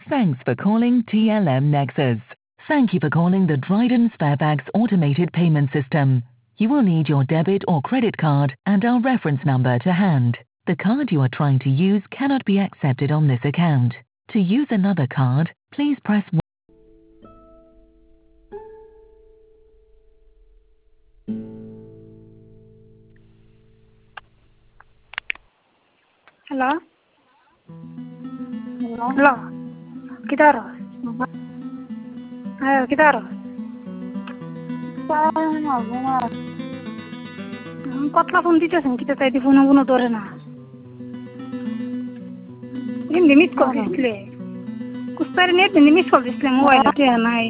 Thanks for calling TLM Nexus. Thank you for calling the Dryden Sparebags automated payment system. You will need your debit or credit card and our reference number to hand. The card you are trying to use cannot be accepted on this account. To use another card, please press 1. Hello? Hello? Kitar? Ayo, kitar? Kotla phone ditechen kita tai di phone buno dore na. In limit call display. Kustar net limit call display mobile te nai.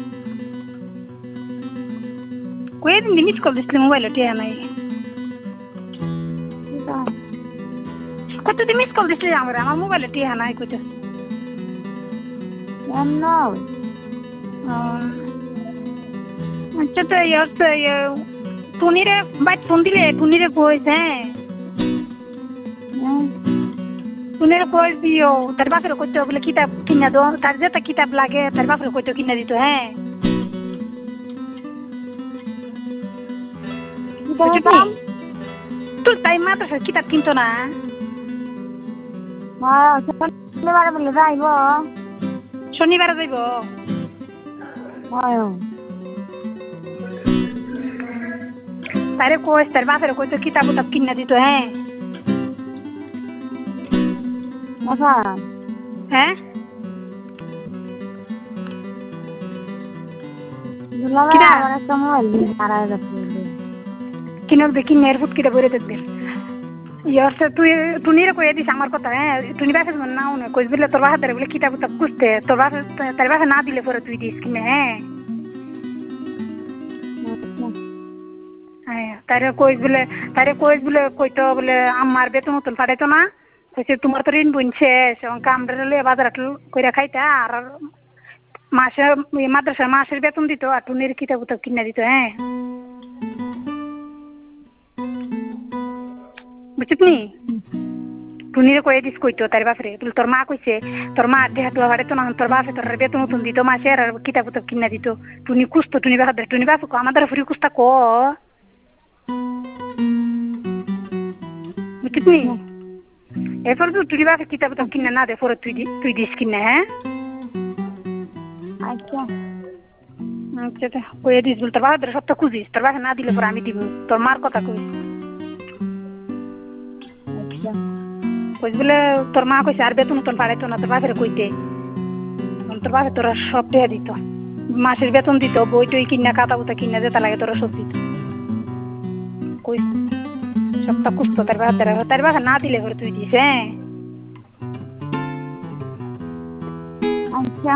Koi limit call display mobile te nai. Kota limit call display amar mobile te nai kota. No. अच्छा तो यार टुनीरे बात phone दिले टुनीरे कोई है टुनीरे कोई दियो तेरे बाप रे कोई तो बोले किताब किन्ना दो तार जता किताब लागे तेरे बाप रे कोई तो किन्ना दी तो है तू टाइम मात्र से किताब किन्तो ना हाँ शनिवार बोले जाइबो शनिवार जाइबो हाँ तारे कोई तेरे बाप रे कोई तो किताब तब किन्ना दी तो है अच्छा हैं दुलारा वाला मोबाइल मारा जाते किनक देखी नेरफुट किता बोरे तक दे यार से तू टुनीरे कोई यदि सामर को है टुनी बात मन ना उन्हें कोई बिल्ले तोर बात तेरे बोले किताब तब कुछ थे तोर बात तेरे बात ना दिले पर तू इधर इसकी में है तारे कोई बोले कोई तो बोले आम मार बे तुम फाड़े तो ना कोई तुम्हारे तो ऋण बुनछे काम ले बाजार कोई रखाई था और मासे माद्रसा मासे बे तुम दी तो टुनीरे किताब तब किन्ना दी तो है बुझतनी टुनीरे कोई दिस कोई तो तारे बाप रे तोर माँ कोई से तोर माँ आधे हाथ फाड़े तो ना तोर बाप तोर बे तुम दी तो मासे किताब तब किन्ना दी तो टुनी कुछ तो टुनी बाप को हमारे फ्री कुछ तक को कितनी ए पर तू टुनी बाप किताब तब किन्ना ना दे पर तू दिस किन्ना है अच्छा अच्छा तो कोई दिस बोल तोर बाप सब तो कुछ तोर बाप ना दिले पर आमी दी तोर मार को तक अच्छा कोई बोले तोर माँ कोई चार बेतन तोर फाड़े तो ना तोर बाप रे कोई ते तोर बाप तोर सब दे दी तो मासेर बेतन दी तो बोई तो किन्ना खाता बुता किन्ना देता लगे तोर सब दी तो कोई सब तक कुछ तो तेरे बाप ना दिले पर तू दिस हैं अच्छा